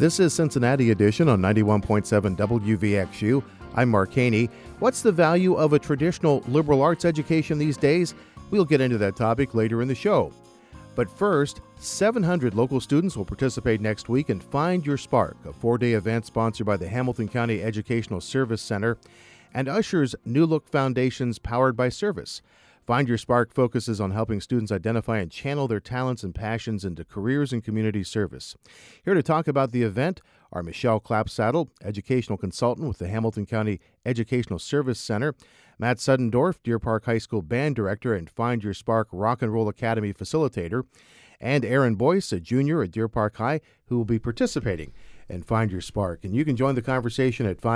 This is Cincinnati Edition on 91.7 WVXU. I'm Mark Haney. What's the value of a traditional liberal arts education these days? We'll get into that topic later in the show. But first, 700 local students will participate next week in Find Your Spark, a 4-day event sponsored by the Hamilton County Educational Service Center and Usher's New Look Foundation's Powered by Service. Find Your Spark focuses on helping students identify and channel their talents and passions into careers and community service. Here to talk about the event are Michelle Clapsaddle, educational consultant with the Hamilton County Educational Service Center, Matt Suddendorf, Deer Park High School band director and Find Your Spark Rock and Roll Academy facilitator, and Aaron Boyce, a junior at Deer Park High, who will be participating in Find Your Spark. And you can join the conversation at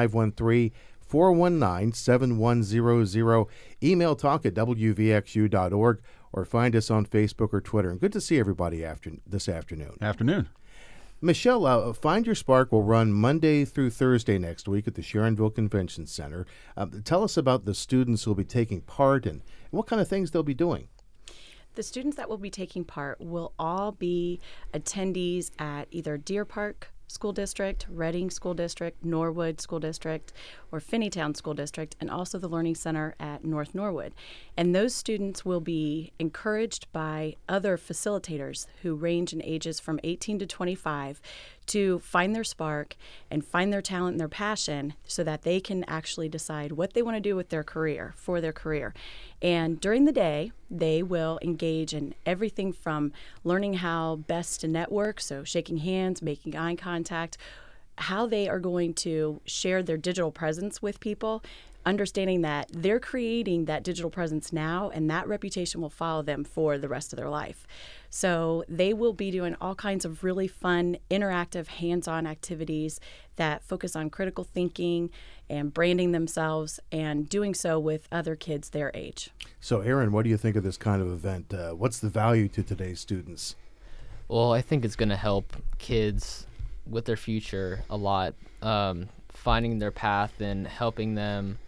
513-419-7100, email talk@wvxu.org, or find us on Facebook or Twitter. And good to see everybody this afternoon. Afternoon. Michelle, Find Your Spark will run Monday through Thursday next week at the Sharonville Convention Center. Tell us about the students who will be taking part and what kind of things they'll be doing. The students that will be taking part will all be attendees at either Deer Park School District, Reading School District, Norwood School District, or Finneytown School District, and also the Learning Center at North Norwood. And those students will be encouraged by other facilitators who range in ages from 18 to 25 to find their spark and find their talent and their passion so that they can actually decide what they want to do with their career, for their career. And during the day, they will engage in everything from learning how best to network, so shaking hands, making eye contact, how they are going to share their digital presence with people, understanding that they're creating that digital presence now and that reputation will follow them for the rest of their life. So they will be doing all kinds of really fun, interactive, hands-on activities that focus on critical thinking and branding themselves and doing so with other kids their age. So, Aaron, what do you think of this kind of event? What's the value to today's students? Well, I think it's going to help kids with their future a lot, finding their path and helping them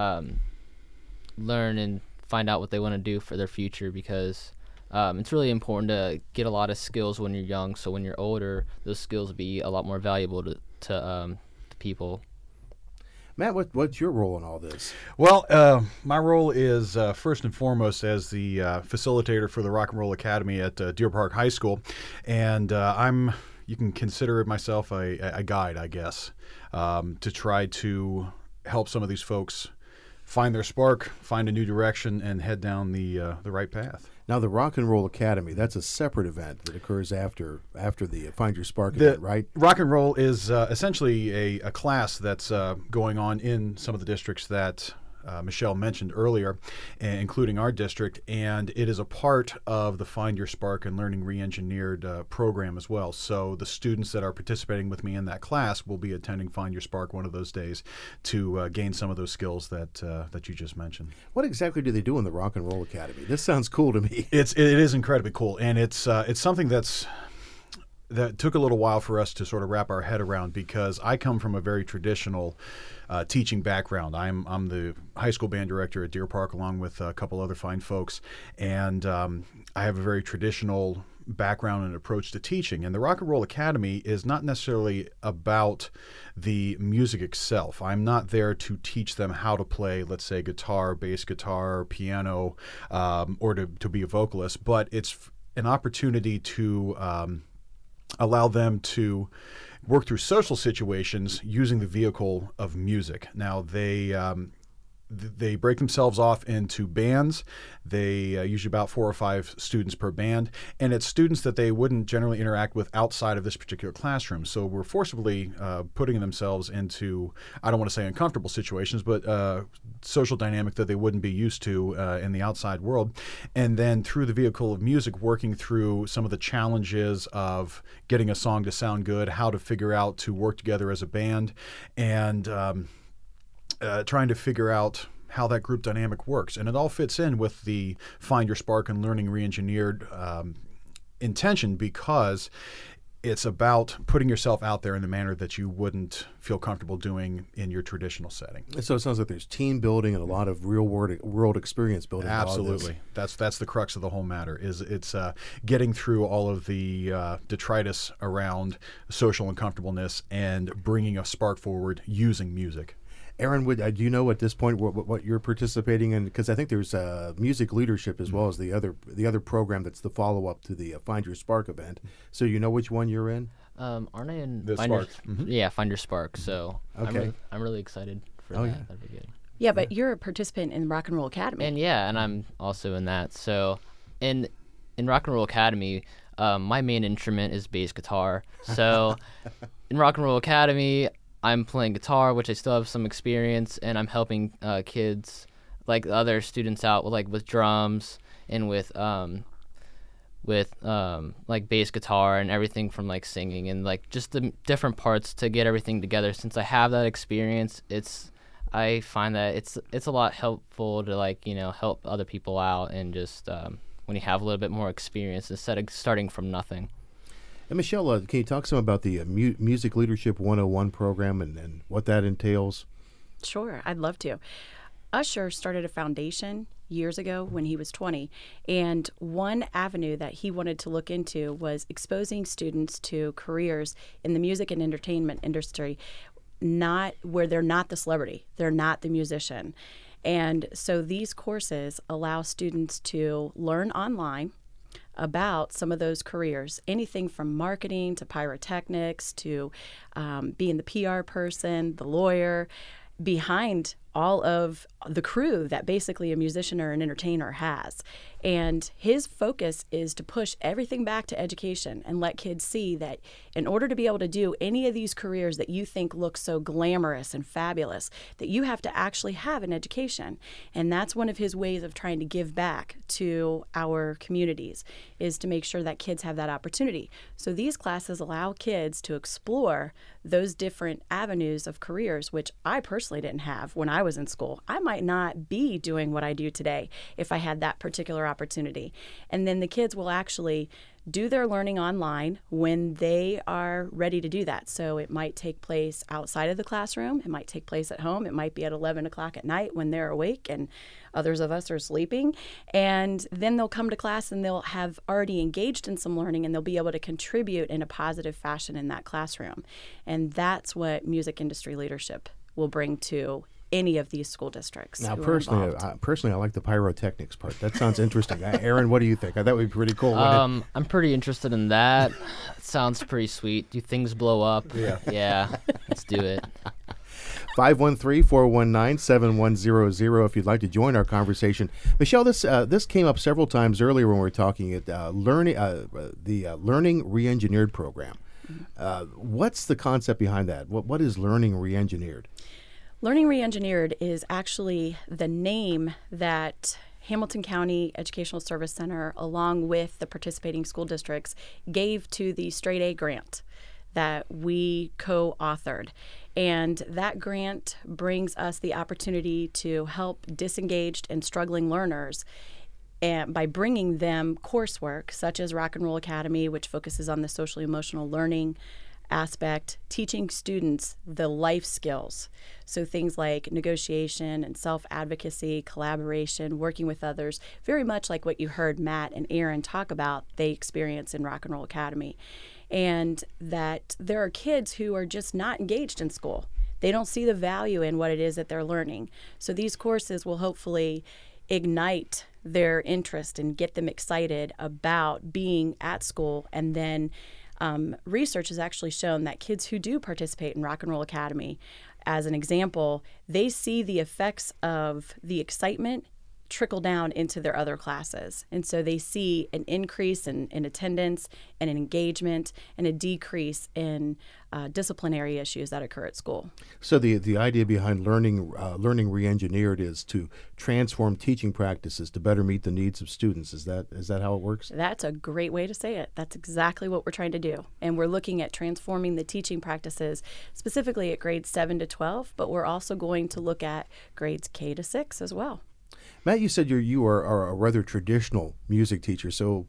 learn and find out what they want to do for their future, because it's really important to get a lot of skills when you're young, so when you're older, those skills will be a lot more valuable to people. Matt, what's your role in all this? Well, my role is first and foremost as the facilitator for the Rock and Roll Academy at Deer Park High School, and you can consider myself a guide, I guess, to try to help some of these folks find their spark, find a new direction, and head down the right path. Now, the Rock and Roll Academy, that's a separate event that occurs after the Find Your Spark event, right? Rock and Roll is essentially a class that's going on in some of the districts that Michelle mentioned earlier, including our district, and it is a part of the Find Your Spark and Learning Reengineered program as well. So the students that are participating with me in that class will be attending Find Your Spark one of those days to gain some of those skills that you just mentioned. What exactly do they do in the Rock and Roll Academy? This sounds cool to me. It is incredibly cool, and it's something that took a little while for us to sort of wrap our head around, because I come from a very traditional teaching background. I'm the high school band director at Deer Park along with a couple other fine folks, and I have a very traditional background and approach to teaching. And the Rock and Roll Academy is not necessarily about the music itself. I'm not there to teach them how to play, let's say, guitar, bass guitar, piano, or to be a vocalist, but it's an opportunity to allow them to work through social situations using the vehicle of music. Now, they break themselves off into bands. They usually about 4 or 5 students per band, and it's students that they wouldn't generally interact with outside of this particular classroom. So we're forcibly putting themselves into, I don't want to say uncomfortable situations, but social dynamic that they wouldn't be used to in the outside world. And then through the vehicle of music, working through some of the challenges of getting a song to sound good, how to figure out to work together as a band, and trying to figure out how that group dynamic works. And it all fits in with the Find Your Spark and Learning Reengineered intention, because it's about putting yourself out there in the manner that you wouldn't feel comfortable doing in your traditional setting. So it sounds like there's team building and a lot of real world experience building. Absolutely, that's the crux of the whole matter. Is it's getting through all of the detritus around social uncomfortableness and bringing a spark forward using music. Aaron, do you know at this point what you're participating in? Because I think there's music leadership as well as the other program that's the follow up to the Find Your Spark event. So you know which one you're in? Aren't I in The Find Your, Spark. Mm-hmm. Yeah, Find Your Spark. So Okay. I'm really excited for Oh, that. yeah. That'd be good. Yeah, but you're a participant in Rock and Roll Academy. And I'm also in that. So in Rock and Roll Academy, my main instrument is bass guitar. So in Rock and Roll Academy, I'm playing guitar, which I still have some experience, and I'm helping kids, like other students, out with drums and with like bass guitar and everything from like singing and like just the different parts to get everything together. Since I have that experience, I find that it's a lot helpful to help other people out, and just when you have a little bit more experience instead of starting from nothing. And Michelle, can you talk some about the Music Leadership 101 program and what that entails? Sure, I'd love to. Usher started a foundation years ago when he was 20, and one avenue that he wanted to look into was exposing students to careers in the music and entertainment industry, not where they're not the celebrity, they're not the musician. And so these courses allow students to learn online about some of those careers, anything from marketing to pyrotechnics to being the PR person, the lawyer, behind all of the crew that basically a musician or an entertainer has. And his focus is to push everything back to education and let kids see that in order to be able to do any of these careers that you think look so glamorous and fabulous, that you have to actually have an education. And that's one of his ways of trying to give back to our communities, is to make sure that kids have that opportunity. So these classes allow kids to explore those different avenues of careers, which I personally didn't have when I was in school. I might not be doing what I do today if I had that particular opportunity. And then the kids will actually do their learning online when they are ready to do that. So it might take place outside of the classroom. It might take place at home. It might be at 11 o'clock at night when they're awake and others of us are sleeping. And then they'll come to class and they'll have already engaged in some learning, and they'll be able to contribute in a positive fashion in that classroom. And that's what music industry leadership will bring to any of these school districts. Now, who are involved. personally, I like the pyrotechnics part. That sounds interesting. Aaron, what do you think? That would be pretty cool. Wouldn't it? I'm pretty interested in that. It sounds pretty sweet. Do things blow up? Yeah. Let's do it. 513-419-7100 if you'd like to join our conversation. Michelle, this came up several times earlier when we were talking at the Learning Reengineered program. What's the concept behind that? What is Learning Reengineered? Learning Reengineered is actually the name that Hamilton County Educational Service Center, along with the participating school districts, gave to the Straight A grant that we co-authored. And that grant brings us the opportunity to help disengaged and struggling learners, and by bringing them coursework such as Rock and Roll Academy, which focuses on the social emotional learning aspect, teaching students the life skills. So things like negotiation and self-advocacy, collaboration, working with others, very much like what you heard Matt and Aaron talk about, they experience in Rock and Roll Academy. And that there are kids who are just not engaged in school. They don't see the value in what it is that they're learning. So these courses will hopefully ignite their interest and get them excited about being at school. And then research has actually shown that kids who do participate in Rock and Roll Academy, as an example, they see the effects of the excitement trickle down into their other classes. And so they see an increase in attendance and in engagement, and a decrease in disciplinary issues that occur at school. So the idea behind Learning Reengineered is to transform teaching practices to better meet the needs of students. Is that how it works? That's a great way to say it. That's exactly what we're trying to do. And we're looking at transforming the teaching practices specifically at grades 7 to 12, but we're also going to look at grades K to 6 as well. Matt, you said you are a rather traditional music teacher. So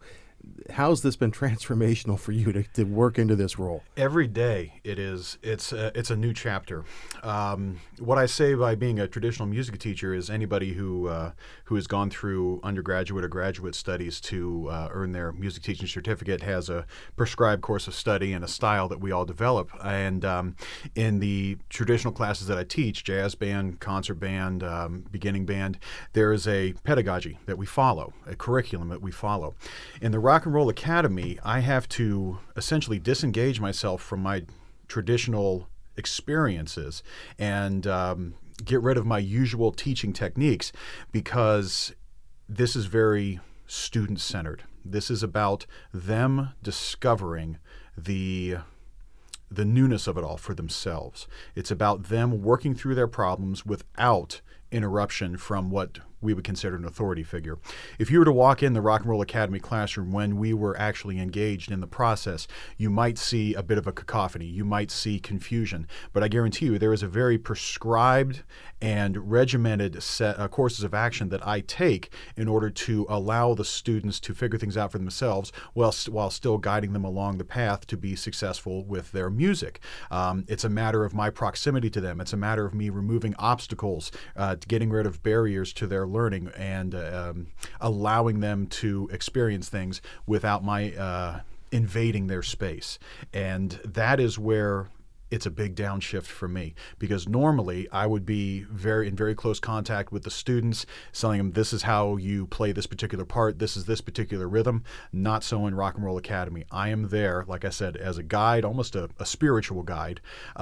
how's this been transformational for you to work into this role? Every day it is. It's a new chapter. What I say by being a traditional music teacher is anybody who has gone through undergraduate or graduate studies to earn their music teaching certificate has a prescribed course of study and a style that we all develop. And in the traditional classes that I teach, jazz band, concert band, beginning band, there is a pedagogy that we follow, a curriculum that we follow. In the Rock and Roll Academy, I have to essentially disengage myself from my traditional experiences and get rid of my usual teaching techniques, because this is very student-centered. This is about them discovering the newness of it all for themselves. It's about them working through their problems without interruption from what we would consider an authority figure. If you were to walk in the Rock and Roll Academy classroom when we were actually engaged in the process, you might see a bit of a cacophony. You might see confusion. But I guarantee you there is a very prescribed and regimented set courses of action that I take in order to allow the students to figure things out for themselves while still guiding them along the path to be successful with their music. It's a matter of my proximity to them. It's a matter of me removing obstacles, getting rid of barriers to their learning, and allowing them to experience things without my invading their space. And that is where it's a big downshift for me, because normally I would be in very close contact with the students, telling them this is how you play this particular part, this is this particular rhythm. Not so in Rock and Roll Academy. I am there, like I said, as a guide, almost a spiritual guide,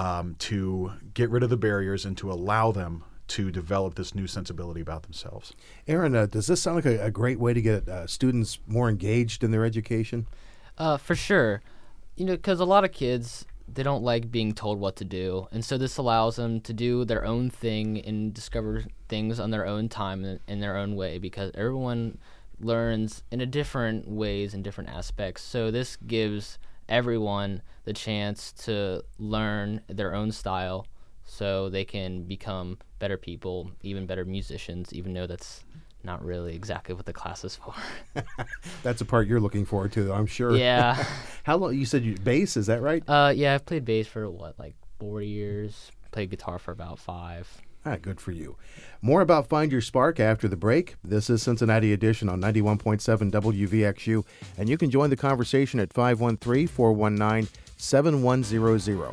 to get rid of the barriers and to allow them to develop this new sensibility about themselves. Aaron, does this sound like a great way to get students more engaged in their education? For sure. Because a lot of kids, they don't like being told what to do. And so this allows them to do their own thing and discover things on their own time and in their own way, because everyone learns in a different ways and different aspects. So this gives everyone the chance to learn their own style so they can become better people, even better musicians, even though that's not really exactly what the class is for. That's a part you're looking forward to, I'm sure. Yeah. How long? You said bass, is that right? Yeah, I've played bass for 4 years. Played guitar for about 5. Good for you. More about Find Your Spark after the break. This is Cincinnati Edition on 91.7 WVXU, and you can join the conversation at 513-419-7100.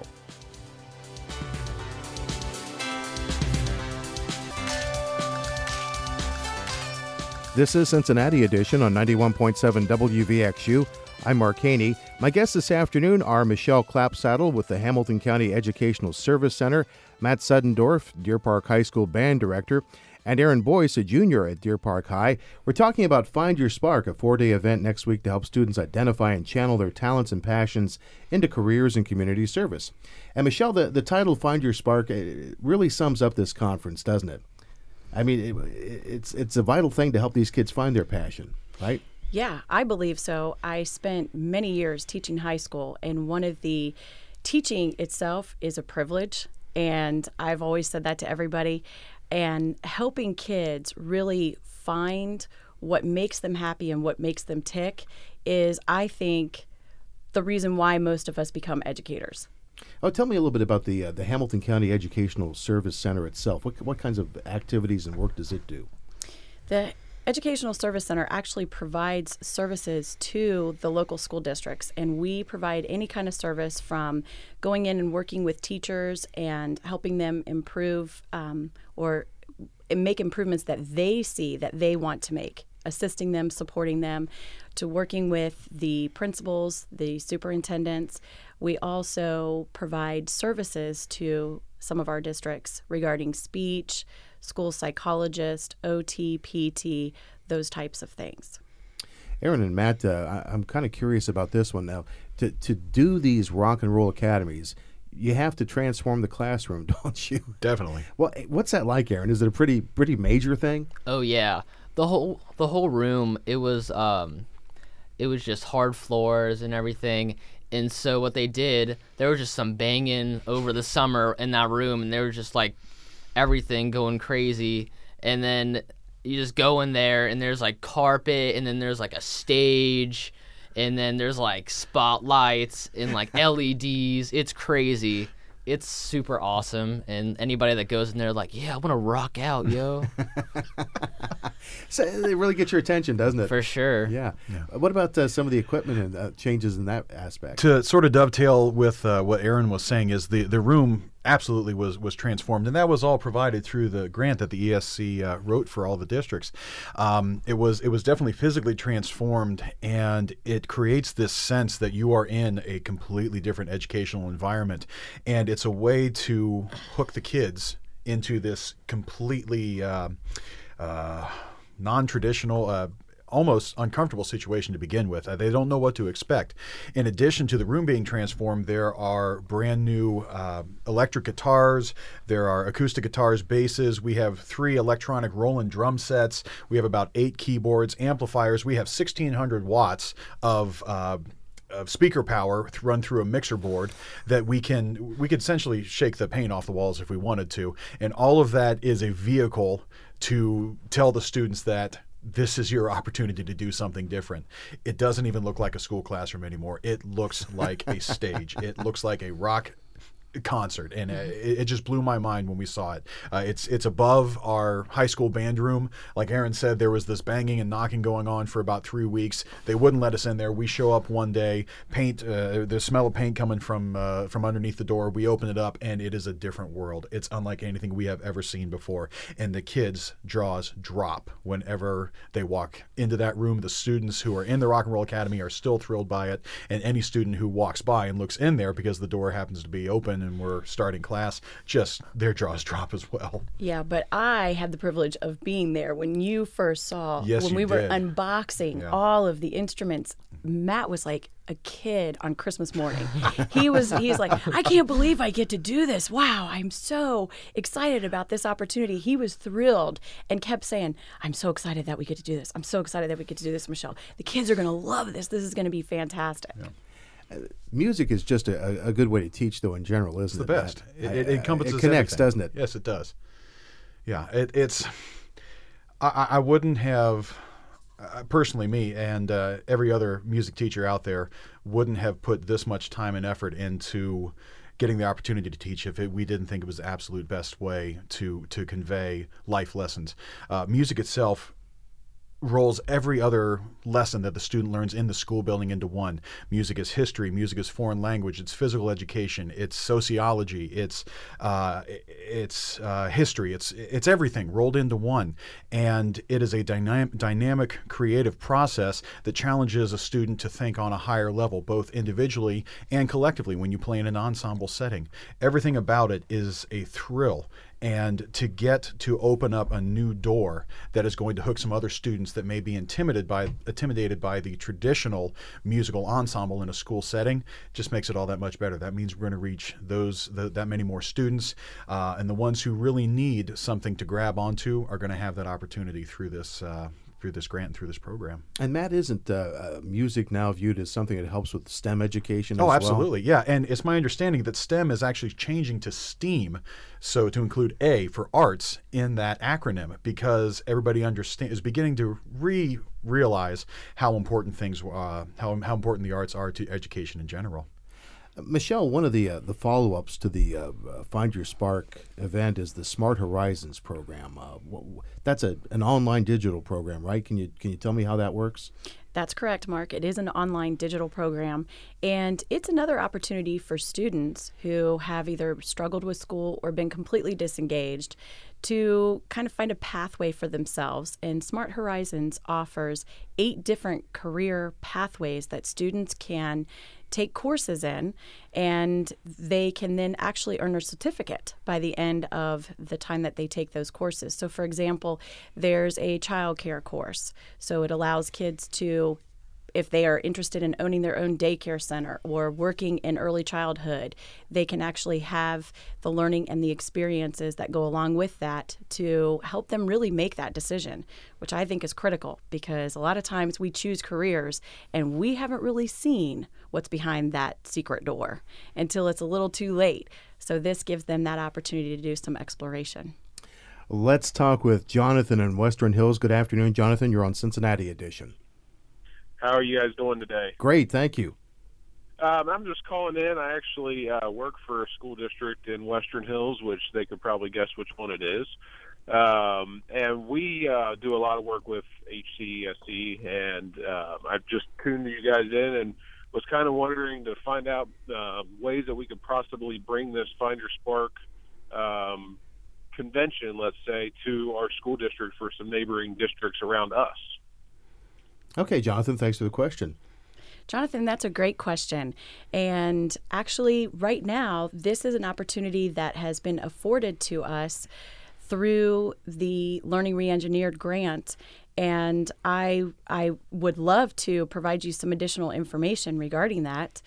This is Cincinnati Edition on 91.7 WVXU. I'm Mark Haney. My guests this afternoon are Michelle Clapsaddle with the Hamilton County Educational Service Center, Matt Suddendorf, Deer Park High School Band Director, and Aaron Boyce, a junior at Deer Park High. We're talking about Find Your Spark, a 4-day event next week to help students identify and channel their talents and passions into careers in community service. And Michelle, the title Find Your Spark, it really sums up this conference, doesn't it? I mean, it's a vital thing to help these kids find their passion, right? Yeah, I believe so. I spent many years teaching high school, and one of the teaching itself is a privilege, and I've always said that to everybody. And helping kids really find what makes them happy and what makes them tick is, I think, the reason why most of us become educators. Oh, tell me a little bit about the Hamilton County Educational Service Center itself. What kinds of activities and work does it do? The Educational Service Center actually provides services to the local school districts, and we provide any kind of service from going in and working with teachers and helping them improve or make improvements that they see that they want to make, assisting them, supporting them, to working with the principals, the superintendents. We also provide services to some of our districts regarding speech, school psychologist, OT, PT, those types of things. Aaron and Matt, I'm kind of curious about this one now. To do these rock and roll academies, you have to transform the classroom, don't you? Definitely. Well, what's that like, Aaron? Is it a pretty major thing? Oh yeah, the whole room. It was just hard floors and everything. And so what they did, there was just some banging over the summer in that room, and there was just like everything going crazy. And then you just go in there, and there's like carpet, and then there's like a stage, and then there's like spotlights and like LEDs. It's crazy. It's super awesome, and anybody that goes in there like, yeah, I want to rock out, yo. So it really gets your attention, doesn't it? For sure. Yeah. What about some of the equipment and changes in that aspect? To sort of dovetail with what Aaron was saying, is the room absolutely was transformed, and that was all provided through the grant that the ESC wrote for all the districts. It was definitely physically transformed, and it creates this sense that you are in a completely different educational environment, and it's a way to hook the kids into this completely non-traditional, almost uncomfortable situation to begin with. They don't know what to expect. In addition to the room being transformed, there are brand new electric guitars, there are acoustic guitars, basses, we have 3 electronic Roland drum sets, we have about 8 keyboards, amplifiers, we have 1,600 watts of speaker power run through a mixer board that we could essentially shake the paint off the walls if we wanted to. And all of that is a vehicle to tell the students that this is your opportunity to do something different. It doesn't even look like a school classroom anymore. It looks like a stage. It looks like a rock concert, and it just blew my mind when we saw it. It's above our high school band room. Like Aaron said, there was this banging and knocking going on for about 3 weeks. They wouldn't let us in there. We show up one day, paint, the smell of paint coming from underneath the door. We open it up, and it is a different world. It's unlike anything we have ever seen before. And the kids' jaws drop whenever they walk into that room. The students who are in the Rock and Roll Academy are still thrilled by it, and any student who walks by and looks in there because the door happens to be open and we're starting class, just their jaws drop as well. Yeah, but I had the privilege of being there when you first saw, Yes, when you we were did. unboxing all of the instruments. Matt was like a kid on Christmas morning. He's like, I can't believe I get to do this. Wow, I'm so excited about this opportunity. He was thrilled and kept saying, I'm so excited that we get to do this. I'm so excited that we get to do this, Michelle. The kids are going to love this. This is going to be fantastic. Yeah. Music is just a good way to teach, though, in general, isn't It's it? the best. It encompasses It connects, everything. doesn't it? Yes, it does. Yeah, I wouldn't have, personally me and every other music teacher out there wouldn't have put this much time and effort into getting the opportunity to teach if we didn't think it was the absolute best way to convey life lessons. Music itself rolls every other lesson that the student learns in the school building into one. Music is history, music is foreign language, it's physical education, it's sociology, it's history, it's everything rolled into one. And it is a dynamic, creative process that challenges a student to think on a higher level, both individually and collectively when you play in an ensemble setting. Everything about it is a thrill. And to get to open up a new door that is going to hook some other students that may be intimidated by the traditional musical ensemble in a school setting just makes it all that much better. That means we're going to reach that many more students, and the ones who really need something to grab onto are going to have that opportunity through this grant and through this program. And Matt, isn't music now viewed as something that helps with STEM education as well? Oh, absolutely. Yeah. And it's my understanding that STEM is actually changing to STEAM, so to include A for arts in that acronym, because everybody is beginning to realize how important how important the arts are to education in general. Michelle, one of the follow-ups to the Find Your Spark event is the Smart Horizons program. That's an online digital program, right? Can you tell me how that works? That's correct, Mark. It is an online digital program, and it's another opportunity for students who have either struggled with school or been completely disengaged to kind of find a pathway for themselves. And Smart Horizons offers 8 different career pathways that students can take courses in, and they can then actually earn a certificate by the end of the time that they take those courses. So, for example, there's a childcare course. So it allows kids to, if they are interested in owning their own daycare center or working in early childhood, they can actually have the learning and the experiences that go along with that to help them really make that decision, which I think is critical, because a lot of times we choose careers and we haven't really seen what's behind that secret door until it's a little too late. So this gives them that opportunity to do some exploration. Let's talk with Jonathan in Western Hills. Good afternoon, Jonathan. You're on Cincinnati Edition. How are you guys doing today? Great, thank you. I'm just calling in. I actually work for a school district in Western Hills, which they could probably guess which one it is. And we do a lot of work with HCESE, and I've just tuned you guys in and was kind of wondering to find out ways that we could possibly bring this Find Your Spark convention, let's say, to our school district for some neighboring districts around us. Okay, Jonathan, thanks for the question. Jonathan, that's a great question. And actually, right now, this is an opportunity that has been afforded to us through the Learning Reengineered grant. And I would love to provide you some additional information regarding that.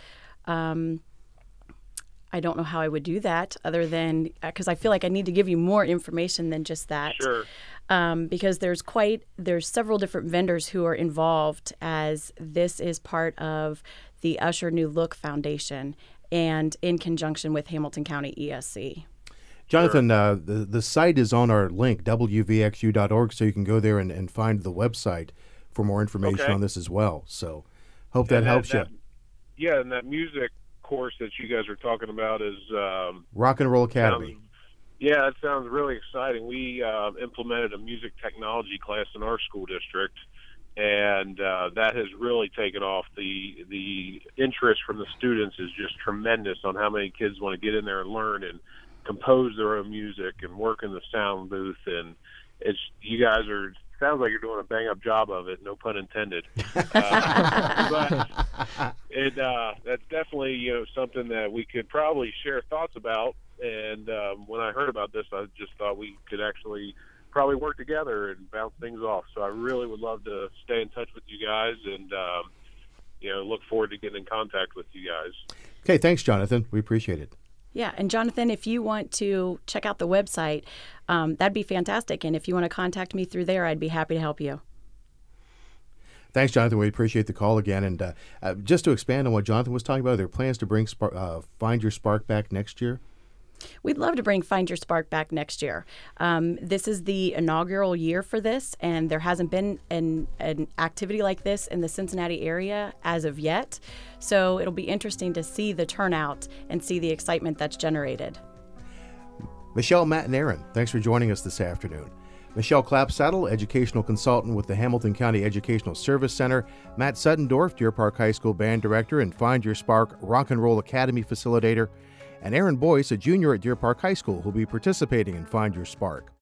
I don't know how I would do that other than because I feel like I need to give you more information than just that. Sure. Because there's several different vendors who are involved, as this is part of the Usher New Look Foundation and in conjunction with Hamilton County ESC. Jonathan, the site is on our link, wvxu.org, so you can go there and find the website for more information on this as well. So hope that helps you. Yeah, and that music course that you guys are talking about is Rock and Roll Academy. Yeah, that sounds really exciting. We implemented a music technology class in our school district, and that has really taken off. The interest from the students is just tremendous on how many kids want to get in there and learn and compose their own music and work in the sound booth. And you guys sounds like you're doing a bang-up job of it, no pun intended. But that's definitely something that we could probably share thoughts about. And when I heard about this, I just thought we could actually probably work together and bounce things off. So I really would love to stay in touch with you guys and look forward to getting in contact with you guys. Okay, thanks, Jonathan. We appreciate it. Yeah, and Jonathan, if you want to check out the website, that'd be fantastic. And if you want to contact me through there, I'd be happy to help you. Thanks, Jonathan. We appreciate the call again. And just to expand on what Jonathan was talking about, are there plans to bring Find Your Spark back next year? We'd love to bring Find Your Spark back next year. This is the inaugural year for this, and there hasn't been an activity like this in the Cincinnati area as of yet. So it'll be interesting to see the turnout and see the excitement that's generated. Michelle, Matt, and Aaron, thanks for joining us this afternoon. Michelle Clapsaddle, educational consultant with the Hamilton County Educational Service Center. Matt Suttendorf, Deer Park High School band director and Find Your Spark Rock and Roll Academy facilitator. And Aaron Boyce, a junior at Deer Park High School, who'll be participating in Find Your Spark.